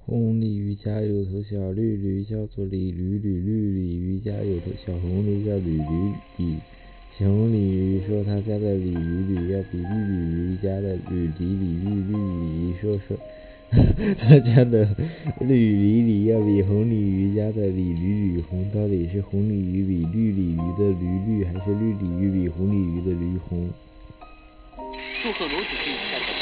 红鲤鱼家有头小绿驴，叫做鲤驴吕绿鲤鱼家有头小红驴，叫吕驴吕。小红鲤鱼说他家的鲤鱼吕要比绿鲤鱼家的吕鲤绿鲤鱼说他家的绿鲤鲤要比红鲤鱼家的鲤驴吕红，到底是红鲤鱼比绿鲤鱼的驴绿，还是绿鲤鱼比红鲤鱼的驴红？ 祝贺罗子俊在本